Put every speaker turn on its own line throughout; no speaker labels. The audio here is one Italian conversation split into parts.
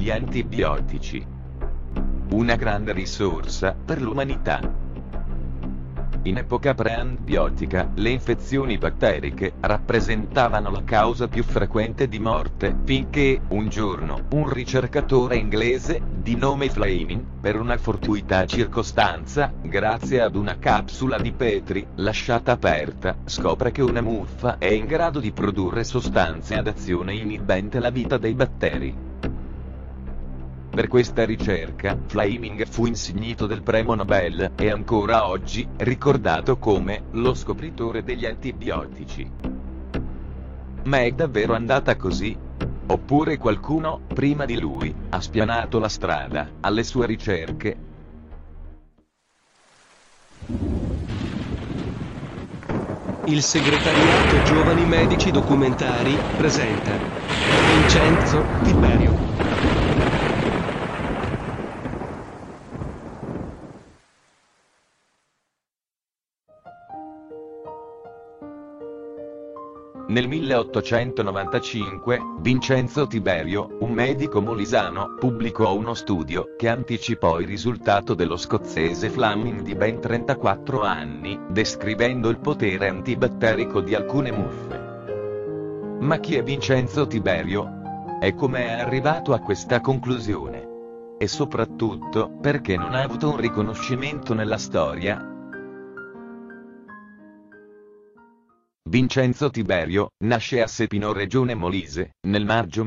degli antibiotici. Una grande risorsa per l'umanità. In epoca preantibiotica, le infezioni batteriche rappresentavano la causa più frequente di morte, finché, un giorno, un ricercatore inglese, di nome Fleming, per una fortuita circostanza, grazie ad una capsula di Petri, lasciata aperta, scopre che una muffa è in grado di produrre sostanze ad azione inibente la vita dei batteri. Per questa ricerca, Fleming fu insignito del premio Nobel, e ancora oggi, ricordato come lo scopritore degli antibiotici. Ma è davvero andata così? Oppure qualcuno, prima di lui, ha spianato la strada alle sue ricerche?
Il segretariato Giovani Medici Documentari presenta Vincenzo Tiberio.
Nel 1895, Vincenzo Tiberio, un medico molisano, pubblicò uno studio che anticipò il risultato dello scozzese Fleming di ben 34 anni, descrivendo il potere antibatterico di alcune muffe. Ma chi è Vincenzo Tiberio? E come è arrivato a questa conclusione? E soprattutto, perché non ha avuto un riconoscimento nella storia? Vincenzo Tiberio nasce a Sepino, regione Molise, nel maggio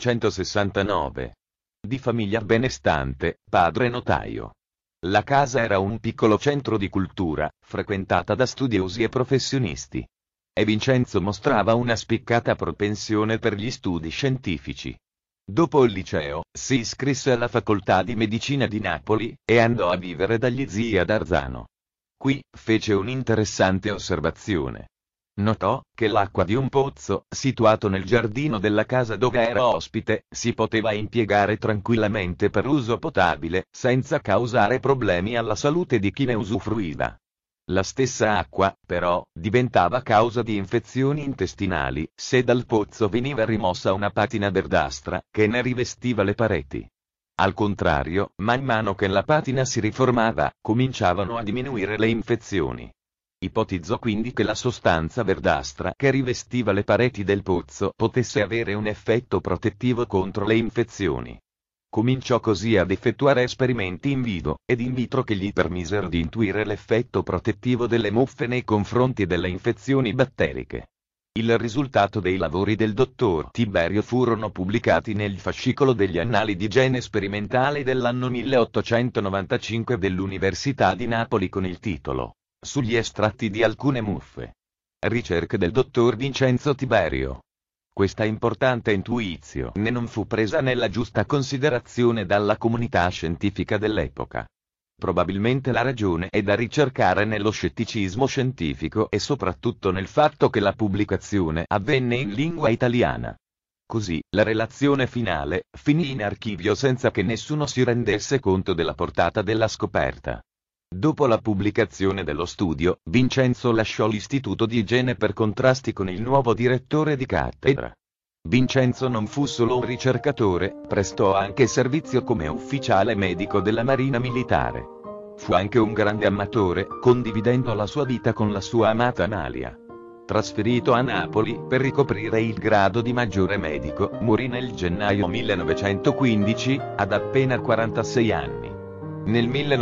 1869. Di famiglia benestante, padre notaio. La casa era un piccolo centro di cultura, frequentata da studiosi e professionisti. E Vincenzo mostrava una spiccata propensione per gli studi scientifici. Dopo il liceo, si iscrisse alla facoltà di medicina di Napoli, e andò a vivere dagli zii ad Arzano. Qui, fece un'interessante osservazione. Notò che l'acqua di un pozzo, situato nel giardino della casa dove era ospite, si poteva impiegare tranquillamente per uso potabile, senza causare problemi alla salute di chi ne usufruiva. La stessa acqua, però, diventava causa di infezioni intestinali, se dal pozzo veniva rimossa una patina verdastra, che ne rivestiva le pareti. Al contrario, man mano che la patina si riformava, cominciavano a diminuire le infezioni. Ipotizzò quindi che la sostanza verdastra che rivestiva le pareti del pozzo potesse avere un effetto protettivo contro le infezioni. Cominciò così ad effettuare esperimenti in vivo ed in vitro che gli permisero di intuire l'effetto protettivo delle muffe nei confronti delle infezioni batteriche. Il risultato dei lavori del dottor Tiberio furono pubblicati nel fascicolo degli Annali di igiene sperimentale dell'anno 1895 dell'Università di Napoli con il titolo Sugli estratti di alcune muffe. Ricerche del dottor Vincenzo Tiberio. Questa importante intuizione non fu presa nella giusta considerazione dalla comunità scientifica dell'epoca. Probabilmente la ragione è da ricercare nello scetticismo scientifico e soprattutto nel fatto che la pubblicazione avvenne in lingua italiana. Così, la relazione finale finì in archivio senza che nessuno si rendesse conto della portata della scoperta. Dopo la pubblicazione dello studio, Vincenzo lasciò l'istituto di igiene per contrasti con il nuovo direttore di cattedra. Vincenzo non fu solo un ricercatore, prestò anche servizio come ufficiale medico della Marina Militare. Fu anche un grande amatore, condividendo la sua vita con la sua amata Amalia. Trasferito a Napoli per ricoprire il grado di maggiore medico, morì nel gennaio 1915, ad appena 46 anni. Nel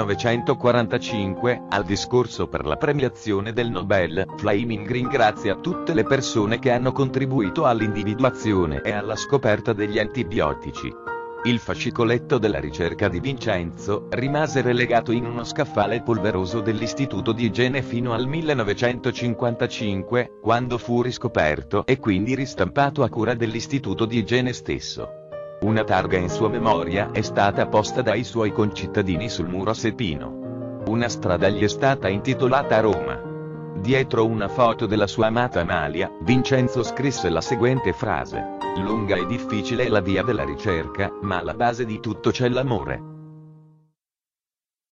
1945, al discorso per la premiazione del Nobel, Fleming ringrazia tutte le persone che hanno contribuito all'individuazione e alla scoperta degli antibiotici. Il fascicoletto della ricerca di Vincenzo rimase relegato in uno scaffale polveroso dell'Istituto di Igiene fino al 1955, quando fu riscoperto e quindi ristampato a cura dell'Istituto di Igiene stesso. Una targa in sua memoria è stata posta dai suoi concittadini sul muro a Sepino. Una strada gli è stata intitolata a Roma. Dietro una foto della sua amata Amalia, Vincenzo scrisse la seguente frase: "Lunga e difficile è la via della ricerca, ma alla base di tutto c'è l'amore".